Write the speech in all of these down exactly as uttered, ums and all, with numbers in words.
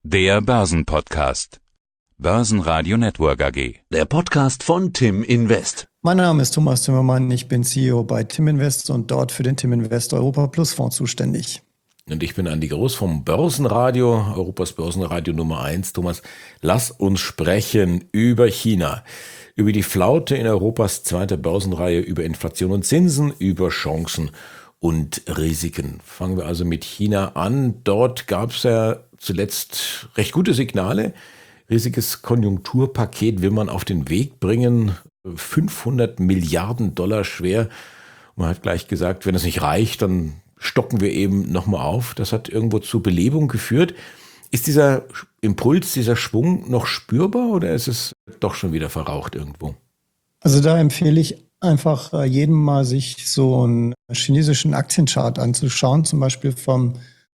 Der Börsenpodcast. Börsenradio Network A G. Der Podcast von Tim Invest. Mein Name ist Thomas Zimmermann, ich bin C E O bei Tim Invest und dort für den Tim Invest Europa Plus Fonds zuständig. Und ich bin Andi Groß vom Börsenradio, Europas Börsenradio Nummer eins. Thomas, lass uns sprechen über China, über die Flaute in Europas zweiter Börsenreihe, über Inflation und Zinsen, über Chancen und Risiken. Fangen wir also mit China an. Dort gab es ja zuletzt recht gute Signale. Riesiges Konjunkturpaket will man auf den Weg bringen. fünfhundert Milliarden Dollar schwer. Man hat gleich gesagt, wenn es nicht reicht, dann stocken wir eben nochmal auf. Das hat irgendwo zu Belebung geführt. Ist dieser Impuls, dieser Schwung noch spürbar oder ist es doch schon wieder verraucht irgendwo? Also da empfehle ich einfach jedem mal, sich so einen chinesischen Aktienchart anzuschauen, zum Beispiel vom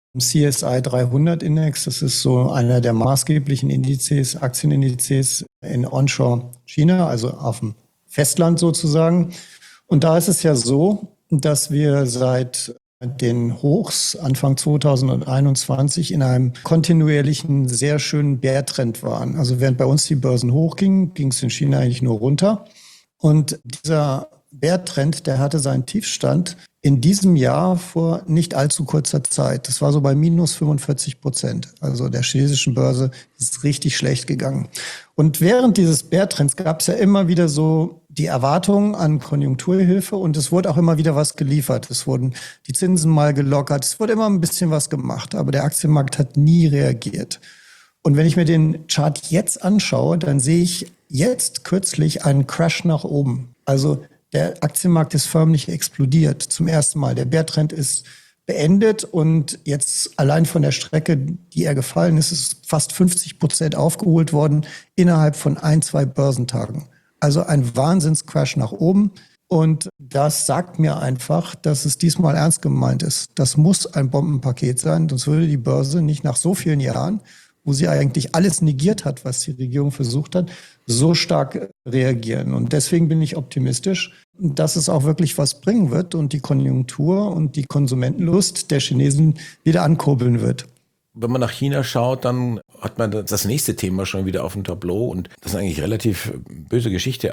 C S I dreihundert Index. Das ist so einer der maßgeblichen Indizes, Aktienindizes in Onshore China, also auf dem Festland sozusagen. Und da ist es ja so, dass wir seit den Hochs Anfang zweitausendeinundzwanzig in einem kontinuierlichen, sehr schönen Bärtrend waren. Also während bei uns die Börsen hochgingen, ging es in China eigentlich nur runter. Und dieser Bärtrend, der hatte seinen Tiefstand in diesem Jahr vor nicht allzu kurzer Zeit. Das war so bei minus fünfundvierzig Prozent. Also der chinesischen Börse ist richtig schlecht gegangen. Und während dieses Bärtrends gab es ja immer wieder so die Erwartungen an Konjunkturhilfe und es wurde auch immer wieder was geliefert. Es wurden die Zinsen mal gelockert, es wurde immer ein bisschen was gemacht, aber der Aktienmarkt hat nie reagiert. Und wenn ich mir den Chart jetzt anschaue, dann sehe ich jetzt kürzlich einen Crash nach oben. Also der Aktienmarkt ist förmlich explodiert zum ersten Mal. Der Bärtrend ist beendet und jetzt allein von der Strecke, die er gefallen ist, ist fast fünfzig Prozent aufgeholt worden innerhalb von ein, zwei Börsentagen. Also ein Wahnsinnscrash nach oben. Und das sagt mir einfach, dass es diesmal ernst gemeint ist. Das muss ein Bombenpaket sein, sonst würde die Börse nicht nach so vielen Jahren, wo sie eigentlich alles negiert hat, was die Regierung versucht hat, so stark reagieren. Und deswegen bin ich optimistisch, dass es auch wirklich was bringen wird und die Konjunktur und die Konsumentenlust der Chinesen wieder ankurbeln wird. Wenn man nach China schaut, dann hat man das nächste Thema schon wieder auf dem Tableau und das ist eigentlich relativ böse Geschichte.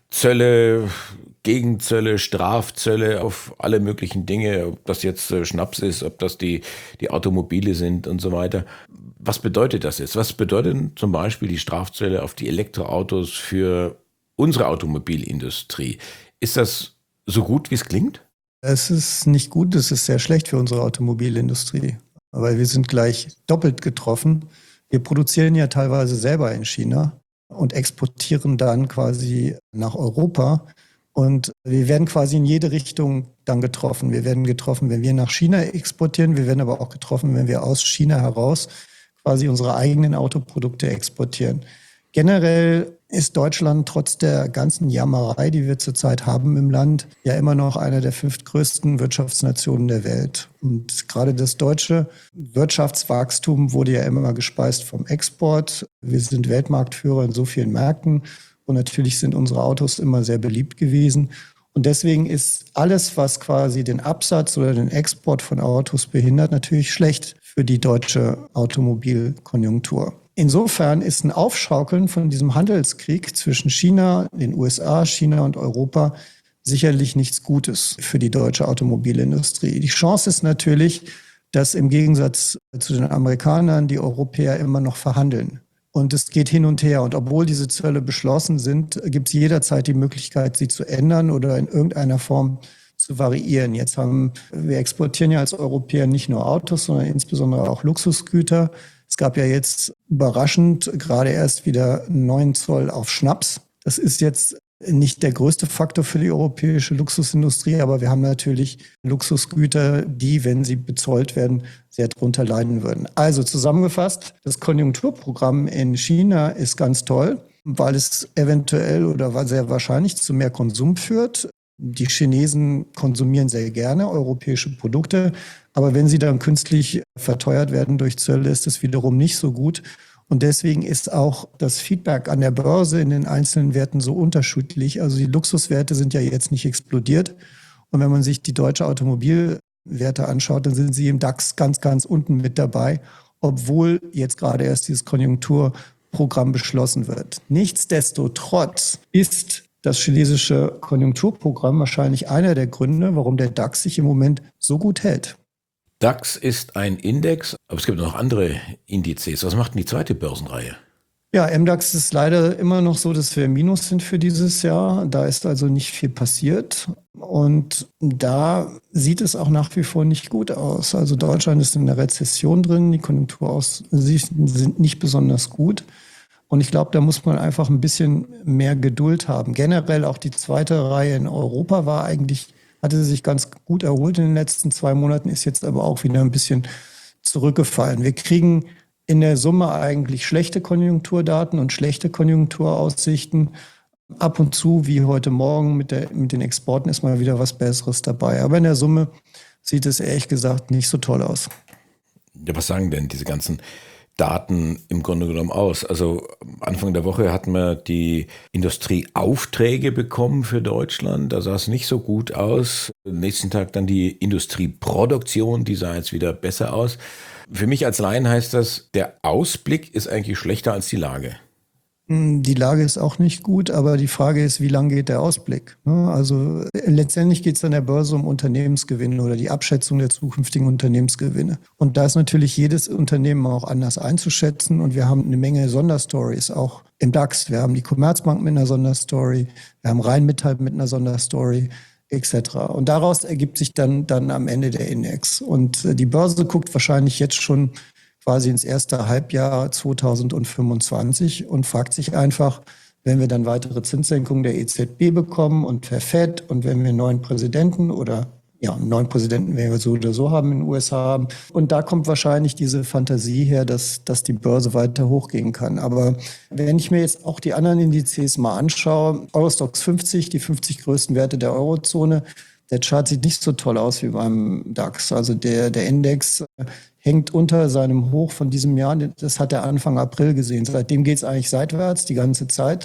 Zölle, Gegenzölle, Strafzölle auf alle möglichen Dinge, ob das jetzt Schnaps ist, ob das die, die Automobile sind und so weiter. Was bedeutet das jetzt? Was bedeuten zum Beispiel die Strafzölle auf die Elektroautos für unsere Automobilindustrie? Ist das so gut, wie es klingt? Es ist nicht gut, es ist sehr schlecht für unsere Automobilindustrie, weil wir sind gleich doppelt getroffen. Wir produzieren ja teilweise selber in China und exportieren dann quasi nach Europa. Und wir werden quasi in jede Richtung dann getroffen. Wir werden getroffen, wenn wir nach China exportieren. Wir werden aber auch getroffen, wenn wir aus China heraus quasi unsere eigenen Autoprodukte exportieren. Generell ist Deutschland trotz der ganzen Jammerei, die wir zurzeit haben im Land, ja immer noch einer der fünftgrößten Wirtschaftsnationen der Welt. Und gerade das deutsche Wirtschaftswachstum wurde ja immer gespeist vom Export. Wir sind Weltmarktführer in so vielen Märkten und natürlich sind unsere Autos immer sehr beliebt gewesen. Und deswegen ist alles, was quasi den Absatz oder den Export von Autos behindert, natürlich schlecht für die deutsche Automobilkonjunktur. Insofern ist ein Aufschaukeln von diesem Handelskrieg zwischen China, den U S A, China und Europa sicherlich nichts Gutes für die deutsche Automobilindustrie. Die Chance ist natürlich, dass im Gegensatz zu den Amerikanern die Europäer immer noch verhandeln. Und es geht hin und her. Und obwohl diese Zölle beschlossen sind, gibt es jederzeit die Möglichkeit, sie zu ändern oder in irgendeiner Form zu variieren. Jetzt haben wir exportieren ja als Europäer nicht nur Autos, sondern insbesondere auch Luxusgüter. Es gab ja jetzt überraschend gerade erst wieder einen neuen Zoll auf Schnaps. Das ist jetzt nicht der größte Faktor für die europäische Luxusindustrie, aber wir haben natürlich Luxusgüter, die, wenn sie bezollt werden, sehr darunter leiden würden. Also zusammengefasst, das Konjunkturprogramm in China ist ganz toll, weil es eventuell oder sehr wahrscheinlich zu mehr Konsum führt. Die Chinesen konsumieren sehr gerne europäische Produkte, aber wenn sie dann künstlich verteuert werden durch Zölle, ist das wiederum nicht so gut. Und deswegen ist auch das Feedback an der Börse in den einzelnen Werten so unterschiedlich. Also die Luxuswerte sind ja jetzt nicht explodiert. Und wenn man sich die deutsche Automobilwerte anschaut, dann sind sie im DAX ganz, ganz unten mit dabei. obwohl jetzt gerade erst dieses Konjunkturprogramm beschlossen wird. Nichtsdestotrotz ist das chinesische Konjunkturprogramm wahrscheinlich einer der Gründe, warum der DAX sich im Moment so gut hält. DAX ist ein Index, aber es gibt noch andere Indizes. Was macht denn die zweite Börsenreihe? Ja, M DAX ist leider immer noch so, dass wir im Minus sind für dieses Jahr. Da ist also nicht viel passiert. Und da sieht es auch nach wie vor nicht gut aus. Also Deutschland ist in der Rezession drin, die Konjunkturaussichten sind nicht besonders gut. Und ich glaube, da muss man einfach ein bisschen mehr Geduld haben. Generell auch die zweite Reihe in Europa war eigentlich, hatte sich ganz gut erholt in den letzten zwei Monaten, ist jetzt aber auch wieder ein bisschen zurückgefallen. Wir kriegen in der Summe eigentlich schlechte Konjunkturdaten und schlechte Konjunkturaussichten. Ab und zu, wie heute Morgen mit, der, mit den Exporten, ist mal wieder was Besseres dabei. Aber in der Summe sieht es ehrlich gesagt nicht so toll aus. Ja, was sagen denn diese ganzen Daten im Grunde genommen aus? Also Anfang der Woche hatten wir die Industrieaufträge bekommen für Deutschland. Da sah es nicht so gut aus. Am nächsten Tag dann die Industrieproduktion, die sah jetzt wieder besser aus. Für mich als Laien heißt das, der Ausblick ist eigentlich schlechter als die Lage. Die Lage ist auch nicht gut, aber die Frage ist, wie lang geht der Ausblick? Also letztendlich geht es an der Börse um Unternehmensgewinne oder die Abschätzung der zukünftigen Unternehmensgewinne. Und da ist natürlich jedes Unternehmen auch anders einzuschätzen. Und wir haben eine Menge Sonderstories auch im DAX. Wir haben die Commerzbank mit einer Sonderstory, wir haben Rheinmetall mit einer Sonderstory, et cetera. Und daraus ergibt sich dann, dann am Ende der Index. Und die Börse guckt wahrscheinlich jetzt schon quasi ins erste Halbjahr zweitausendfünfundzwanzig und fragt sich einfach, wenn wir dann weitere Zinssenkungen der E Z B bekommen und per Fed und wenn wir einen neuen Präsidenten oder ja, einen neuen Präsidenten werden wir so oder so haben in den U S A haben. Und da kommt wahrscheinlich diese Fantasie her, dass, dass die Börse weiter hochgehen kann. Aber wenn ich mir jetzt auch die anderen Indizes mal anschaue, Eurostoxx fünfzig, die fünfzig größten Werte der Eurozone, der Chart sieht nicht so toll aus wie beim DAX. Also der, der Index hängt unter seinem Hoch von diesem Jahr. Das hat er Anfang April gesehen. Seitdem geht es eigentlich seitwärts die ganze Zeit.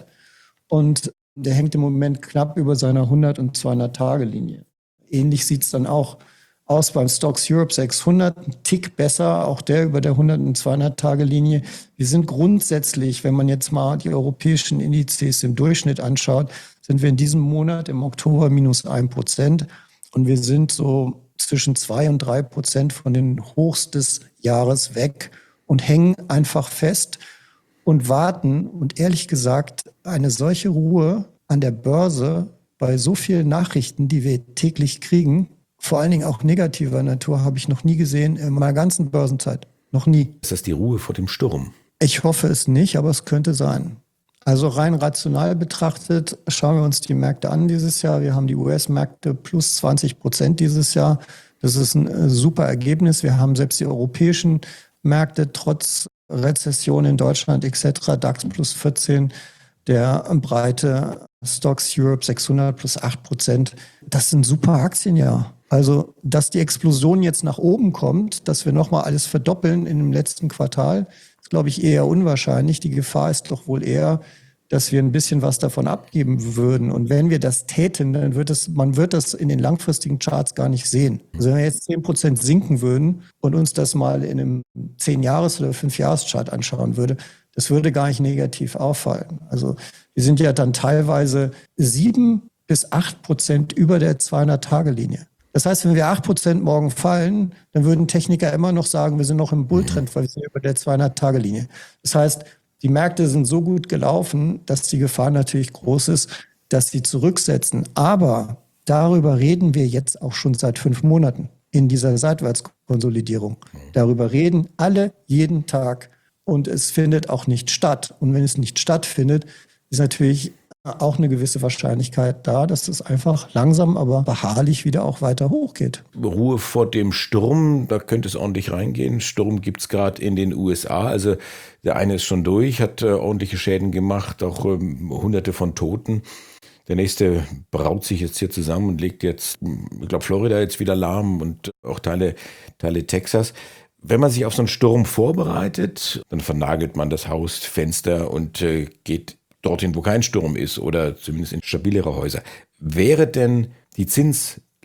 Und der hängt im Moment knapp über seiner hundert- und zweihundert-Tage-Linie. Ähnlich sieht es dann auch aus beim Stocks Europe sechshundert. Ein Tick besser, auch der über der hundert- und zweihundert-Tage-Linie. Wir sind grundsätzlich, wenn man jetzt mal die europäischen Indizes im Durchschnitt anschaut, sind wir in diesem Monat im Oktober minus ein Prozent. Und wir sind so zwischen zwei und drei Prozent von den Hochs des Jahres weg und hängen einfach fest und warten. Und ehrlich gesagt, eine solche Ruhe an der Börse bei so vielen Nachrichten, die wir täglich kriegen, vor allen Dingen auch negativer Natur, habe ich noch nie gesehen in meiner ganzen Börsenzeit. Noch nie. Ist das die Ruhe vor dem Sturm? Ich hoffe es nicht, aber es könnte sein. Also rein rational betrachtet, schauen wir uns die Märkte an dieses Jahr. Wir haben die U S-Märkte plus zwanzig Prozent dieses Jahr. Das ist ein super Ergebnis. Wir haben selbst die europäischen Märkte trotz Rezession in Deutschland et cetera. DAX plus vierzehn, der breite Stocks Europe sechshundert plus acht Prozent. Das sind super Aktien, ja. Also, dass die Explosion jetzt nach oben kommt, dass wir nochmal alles verdoppeln in dem letzten Quartal, ist, glaube ich, eher unwahrscheinlich. Die Gefahr ist doch wohl eher, dass wir ein bisschen was davon abgeben würden. Und wenn wir das täten, dann wird es, man wird das in den langfristigen Charts gar nicht sehen. Also wenn wir jetzt zehn Prozent sinken würden und uns das mal in einem zehn-Jahres- oder fünf-Jahres-Chart anschauen würde, das würde gar nicht negativ auffallen. Also wir sind ja dann teilweise sieben bis acht Prozent über der zweihundert-Tage-Linie. Das heißt, wenn wir acht Prozent morgen fallen, dann würden Techniker immer noch sagen, wir sind noch im Bulltrend, weil wir sind über der zweihundert-Tage-Linie. Das heißt, die Märkte sind so gut gelaufen, dass die Gefahr natürlich groß ist, dass sie zurücksetzen. Aber darüber reden wir jetzt auch schon seit fünf Monaten in dieser Seitwärtskonsolidierung. Darüber reden alle jeden Tag und es findet auch nicht statt. Und wenn es nicht stattfindet, ist natürlich auch eine gewisse Wahrscheinlichkeit da, dass es einfach langsam, aber beharrlich wieder auch weiter hochgeht. Ruhe vor dem Sturm, da könnte es ordentlich reingehen. Sturm gibt es gerade in den U S A. Also der eine ist schon durch, hat äh, ordentliche Schäden gemacht, auch ähm, hunderte von Toten. Der nächste braut sich jetzt hier zusammen und legt jetzt, ich glaube, Florida jetzt wieder lahm und auch Teile, Teile Texas. Wenn man sich auf so einen Sturm vorbereitet, dann vernagelt man das Haus, Fenster und äh, geht dorthin, wo kein Sturm ist oder zumindest in stabilere Häuser. Wäre denn die Zins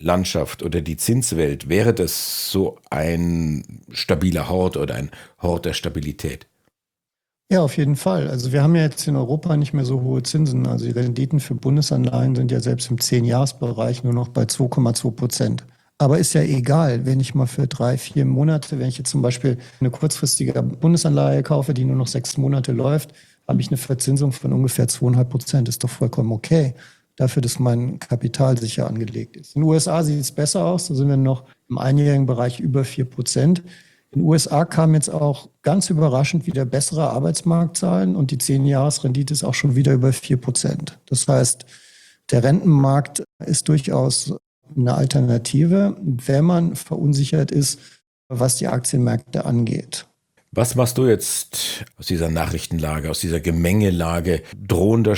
Landschaft oder die Zinswelt, wäre das so ein stabiler Hort oder ein Hort der Stabilität? Ja, auf jeden Fall. Also wir haben ja jetzt in Europa nicht mehr so hohe Zinsen. Also die Renditen für Bundesanleihen sind ja selbst im zehn-Jahres-Bereich nur noch bei zwei Komma zwei Prozent. Aber ist ja egal, wenn ich mal für drei, vier Monate, wenn ich jetzt zum Beispiel eine kurzfristige Bundesanleihe kaufe, die nur noch sechs Monate läuft, habe ich eine Verzinsung von ungefähr zwei Komma fünf Prozent. Ist doch vollkommen okay, dafür, dass mein Kapital sicher angelegt ist. In den U S A sieht es besser aus. Da sind wir noch im einjährigen Bereich über vier Prozent. In den U S A kamen jetzt auch ganz überraschend wieder bessere Arbeitsmarktzahlen und die zehn-Jahres-Rendite ist auch schon wieder über vier Prozent. Das heißt, der Rentenmarkt ist durchaus eine Alternative, wenn man verunsichert ist, was die Aktienmärkte angeht. Was machst du jetzt aus dieser Nachrichtenlage, aus dieser Gemengelage, drohender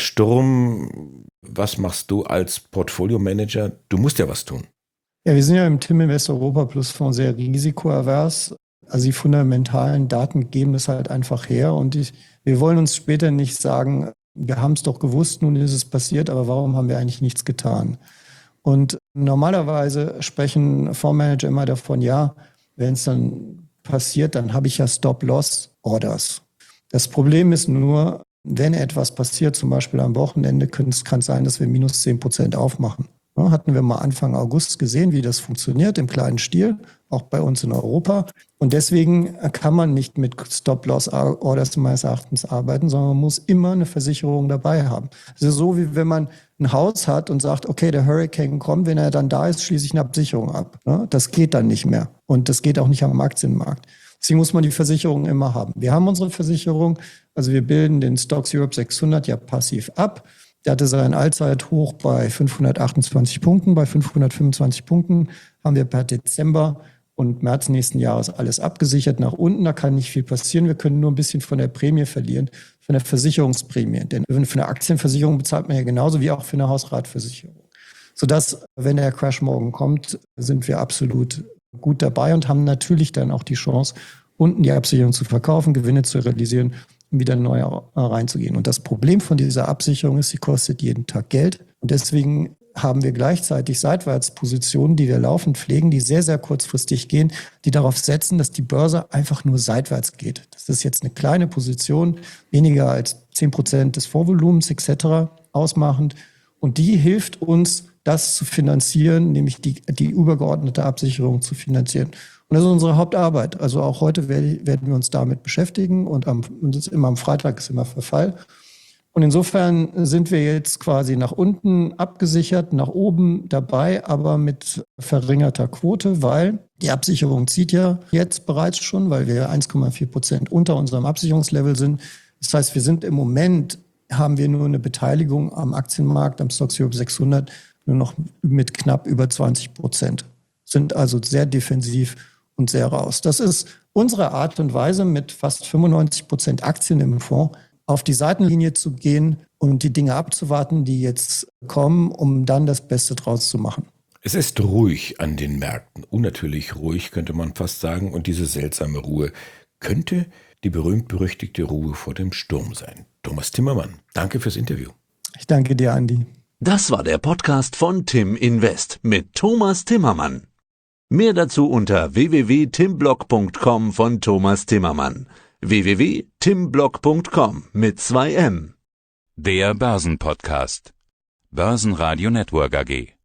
Sturm? Was machst du als Portfolio-Manager? Du musst ja was tun. Ja, wir sind ja im T I M Invest Europa Plus Fonds sehr risikoavers. Also die fundamentalen Daten geben das halt einfach her und ich, wir wollen uns später nicht sagen, wir haben es doch gewusst, nun ist es passiert, aber warum haben wir eigentlich nichts getan? Und normalerweise sprechen Fondsmanager immer davon, ja, wenn es dann passiert, dann habe ich ja Stop-Loss-Orders. Das Problem ist nur, wenn etwas passiert, zum Beispiel am Wochenende, kann es sein, dass wir minus zehn Prozent aufmachen. Ja, hatten wir mal Anfang August gesehen, wie das funktioniert im kleinen Stil, auch bei uns in Europa. Und deswegen kann man nicht mit Stop-Loss-Orders meines Erachtens arbeiten, sondern man muss immer eine Versicherung dabei haben. Es ist so, wie wenn man ein Haus hat und sagt, okay, der Hurricane kommt, wenn er dann da ist, schließe ich eine Absicherung ab. Ja, das geht dann nicht mehr. Und das geht auch nicht am Aktienmarkt. Deswegen muss man die Versicherung immer haben. Wir haben unsere Versicherung, also wir bilden den Stocks Europe sechshundert ja passiv ab. Der hatte seinen Allzeithoch bei fünfhundertachtundzwanzig Punkten. Bei fünfhundertfünfundzwanzig Punkten haben wir per Dezember und März nächsten Jahres alles abgesichert nach unten. Da kann nicht viel passieren. Wir können nur ein bisschen von der Prämie verlieren, von der Versicherungsprämie. Denn für eine Aktienversicherung bezahlt man ja genauso wie auch für eine Hausratversicherung. Sodass, wenn der Crash morgen kommt, sind wir absolut gut dabei und haben natürlich dann auch die Chance, unten die Absicherung zu verkaufen, Gewinne zu realisieren, wieder neu reinzugehen. Und das Problem von dieser Absicherung ist, sie kostet jeden Tag Geld. Und deswegen haben wir gleichzeitig Seitwärtspositionen, die wir laufend pflegen, die sehr, sehr kurzfristig gehen, die darauf setzen, dass die Börse einfach nur seitwärts geht. Das ist jetzt eine kleine Position, weniger als zehn Prozent des Vorvolumens et cetera ausmachend. Und die hilft uns, das zu finanzieren, nämlich die, die übergeordnete Absicherung zu finanzieren. Und das ist unsere Hauptarbeit. Also auch heute werden wir uns damit beschäftigen und, am, und das ist immer am Freitag ist immer Verfall. Und insofern sind wir jetzt quasi nach unten abgesichert, nach oben dabei, aber mit verringerter Quote, weil die Absicherung zieht ja jetzt bereits schon, weil wir eins Komma vier Prozent unter unserem Absicherungslevel sind. Das heißt, wir sind im Moment, haben wir nur eine Beteiligung am Aktienmarkt, am Stocks Europe sechshundert, nur noch mit knapp über zwanzig Prozent. Sind also sehr defensiv und sehr raus. Das ist unsere Art und Weise, mit fast fünfundneunzig Prozent Aktien im Fonds auf die Seitenlinie zu gehen und die Dinge abzuwarten, die jetzt kommen, um dann das Beste draus zu machen. Es ist ruhig an den Märkten, unnatürlich ruhig, könnte man fast sagen. Und diese seltsame Ruhe könnte die berühmt-berüchtigte Ruhe vor dem Sturm sein. Thomas Timmermann, danke fürs Interview. Ich danke dir, Andi. Das war der Podcast von T I M Invest mit Thomas Timmermann. Mehr dazu unter w w w punkt timblog punkt com von Thomas Timmermann. w w w punkt timblog punkt com mit zwei M. Der Börsenpodcast. Börsenradio Network A G.